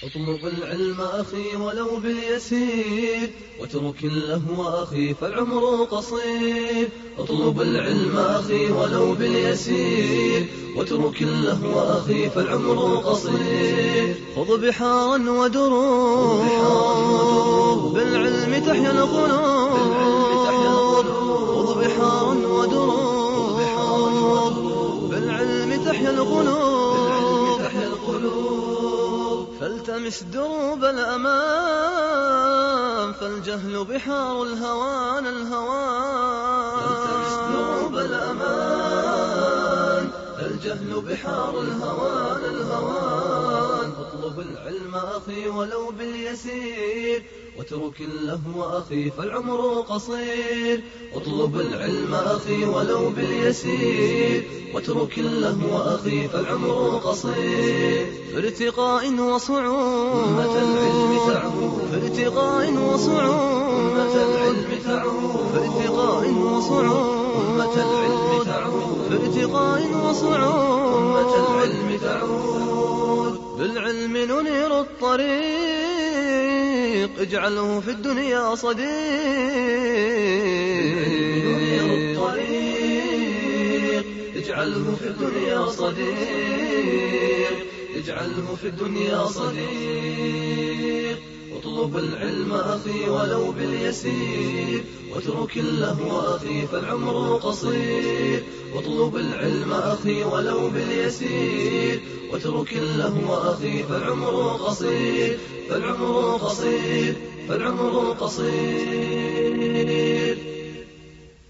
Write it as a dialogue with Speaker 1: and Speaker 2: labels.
Speaker 1: اطلب العلم أخي ولو باليسير واترك اللهو أخي فالعمر قصير. اطلب العلم أخي ولو باليسير واترك اللهو أخي فالعمر قصير. خذ بحارا ودروب بالعلم تحيا القلوب. خذ بحارا ودروب بالعلم تحيا القلوب. فالتمس دروب الأمان فالجهل بحار الهوان. فالتمس دروب الأمان فالجهل بحار الهوان. اطلب العلم أخي ولو باليسير واترك اللهو أخي فالعمر قصير. اطلب العلم أخي ولو باليسير واترك اللهو أخي فالعمر قصير. في ارتقاء وصعود أمة العلم تعود. في ارتقاء وصعود أمة العلم تعود. في ارتقاء وصعود أمة العلم تعود. في ارتقاء وصعود أمة العلم تعود. بالعلم ننير الطريق اجعله في الدنيا صديق. اجعله في الدنيا صديق. اجعله في الدنيا صديق. اطلب العلم أخي ولو باليسير واترك اللهو أخي فالعمر قصير. اطلب العلم أخي ولو باليسير واترك اللهو أخي فالعمر قصير. فالعمر قصير. فالعمر قصير.